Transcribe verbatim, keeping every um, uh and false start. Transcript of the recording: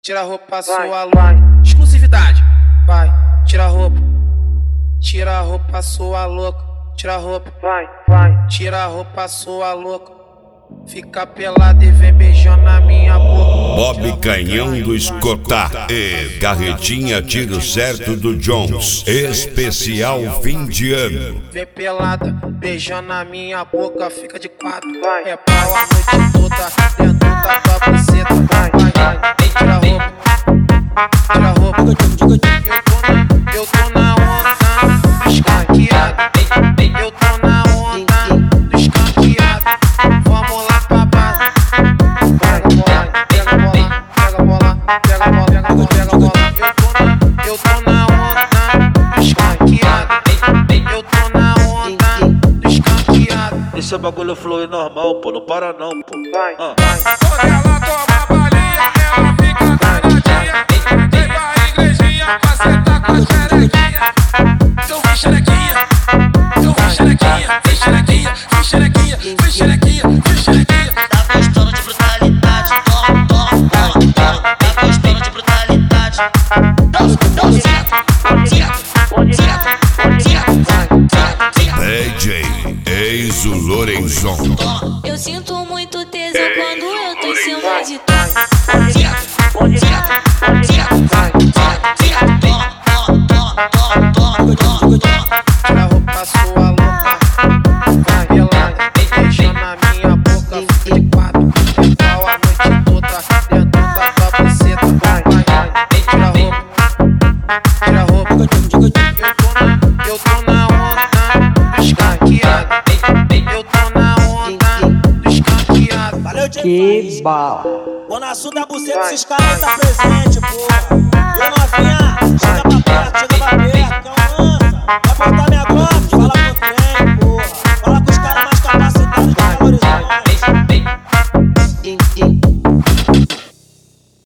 Tira a roupa, sua louca. Exclusividade. Vai, tira a roupa. Tira a roupa, sua louca. Tira a roupa. Vai, vai. Tira a roupa, sua louca. Fica pelada e vem beijando na minha boca. Bob Canhão do Escotar e Carretinha Tiro Certo do Jones. Especial fim de ano. Vem pelada, beijando na minha boca. Fica de quatro, vai. É pau a noite toda dentro da tua buceta. Vai, vai, vai. Tira a roupa, tira a roupa. Eu tô na, eu tô na onda do escanqueado. Eu tô na onda do escanqueado. Vamos lá pra base. Pega a bola, pega a bola, pega a bola, pega a bola, pega a bola, pega a bola. Eu tô na, eu tô na onda do escanqueado. Eu tô na onda do escanqueado. Esse é bagulho flui normal, pô, não para não, pô. Vai, ah. vai. Quando ela toma balinha, ela fica danadinha. Vem pra igrejinha pra sentar com a xerequinha. Então vem xerequinha, então vem xerequinha, vem xerequinha, vem xerequinha, vem xerequinha, vem xerequinha. Tá gostando de brutalidade, toma, toma, toma, toma. Tá gostando de brutalidade. Não, não, certo, certo, certo, certo, certo. D J Eizo Lorenzon. Eu sinto muito tesão quando eu tô em cima de tu. Certo, certo, certo, certo, certo. Toma, toma, toma, toma, toma, toma. Tira a roupa, sua louca. Vai pelada, beijando na minha boca. Fica de quatro, é pau a noite toda dentro da tua buceta. Vai, vai, vai. Tira a roupa, tira a roupa. Eu tô na, eu tô na onda do escanqueado. Eu tô na onda do escanqueado. Valeu, que bala. Quando assunto é buceta, esses caras tá presente, porra. Eu novinha, chega pra